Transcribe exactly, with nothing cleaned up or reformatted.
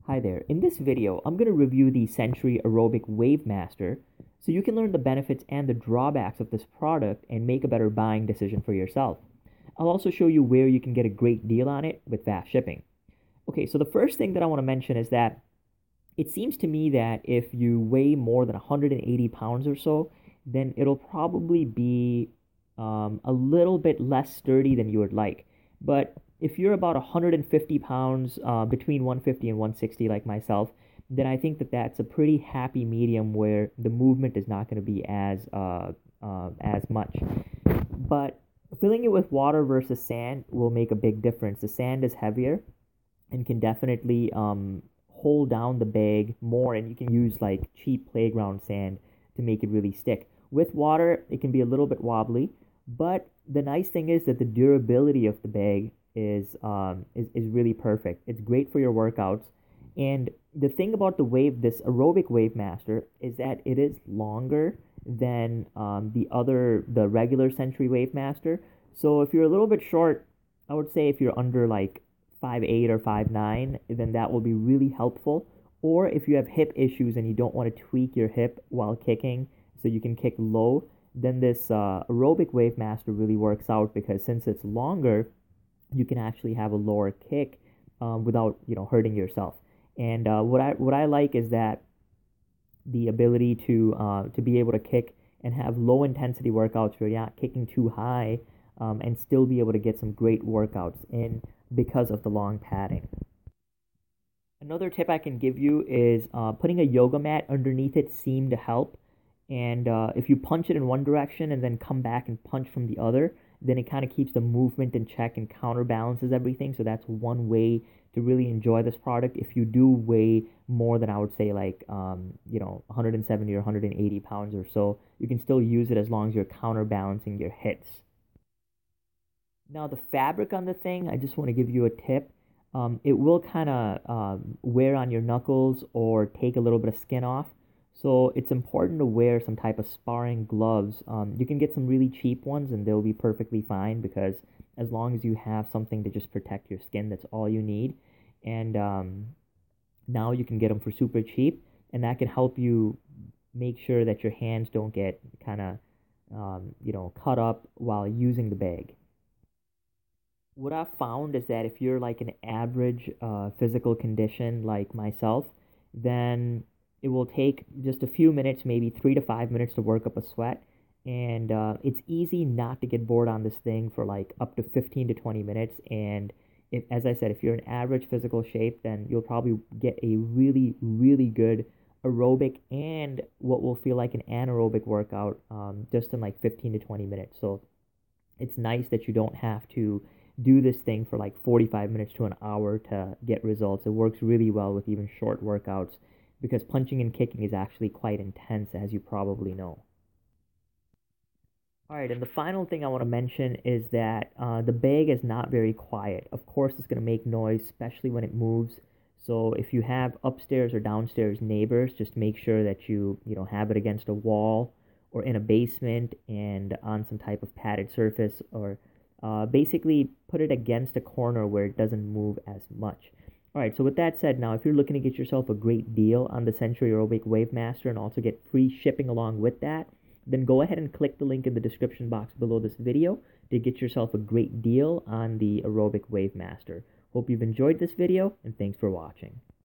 Hi there. In this video, I'm going to review the Century Aerobic Wave Master so you can learn the benefits and the drawbacks of this product and make a better buying decision for yourself. I'll also show you where you can get a great deal on it with fast shipping. Okay, so the first thing that I want to mention is that it seems to me that if you weigh more than one hundred eighty pounds or so, then it'll probably be um, a little bit less sturdy than you would like. But if you're about one hundred fifty pounds, uh, between one hundred fifty and one hundred sixty, like myself, then I think that that's a pretty happy medium where the movement is not going to be as uh, uh, as much. But filling it with water versus sand will make a big difference. The sand is heavier and can definitely um, hold down the bag more, and you can use like cheap playground sand to make it really stick. With water, it can be a little bit wobbly, but the nice thing is that the durability of the bag is um is, is really perfect. It's great for your workouts. And the thing about the wave, this aerobic wave master, is that it is longer than um, the other the regular Century Wave Master. So if you're a little bit short, I would say if you're under like five eight or five nine, then that will be really helpful. Or if you have hip issues and you don't want to tweak your hip while kicking so you can kick low, then this uh, aerobic wave master really works out because since it's longer, you can actually have a lower kick um, without you know hurting yourself. And uh, what I what I like is that the ability to uh, to be able to kick and have low intensity workouts where you're not kicking too high, um, and still be able to get some great workouts in because of the long padding. Another tip I can give you is uh, putting a yoga mat underneath it seemed to help. And uh, if you punch it in one direction and then come back and punch from the other, then it kind of keeps the movement in check and counterbalances everything. So that's one way to really enjoy this product. If you do weigh more than I would say like um, you know one hundred seventy or one hundred eighty pounds or so, you can still use it as long as you're counterbalancing your hits. Now the fabric on the thing, I just want to give you a tip. Um, it will kind of um, wear on your knuckles or take a little bit of skin off. So it's important to wear some type of sparring gloves. Um, you can get some really cheap ones and they'll be perfectly fine because as long as you have something to just protect your skin, that's all you need. And um, now you can get them for super cheap, and that can help you make sure that your hands don't get kind of um, you know cut up while using the bag. What I've found is that if you're like an average uh, physical condition like myself, then it will take just a few minutes, maybe three to five minutes to work up a sweat. And uh, it's easy not to get bored on this thing for like up to fifteen to twenty minutes. And if, as I said, if you're in average physical shape, then you'll probably get a really, really good aerobic and what will feel like an anaerobic workout um, just in like fifteen to twenty minutes. So it's nice that you don't have to do this thing for like forty-five minutes to an hour to get results. It works really well with even short workouts because punching and kicking is actually quite intense, as you probably know. All right, and the final thing I want to mention is that uh, the bag is not very quiet. Of course, it's going to make noise, especially when it moves. So if you have upstairs or downstairs neighbors, just make sure that you you know have it against a wall or in a basement and on some type of padded surface, or uh, basically put it against a corner where it doesn't move as much. All right, so with that said, now if you're looking to get yourself a great deal on the Century Aerobic Wave Master and also get free shipping along with that, then go ahead and click the link in the description box below this video to get yourself a great deal on the Aerobic Wave Master. Hope you've enjoyed this video, and thanks for watching.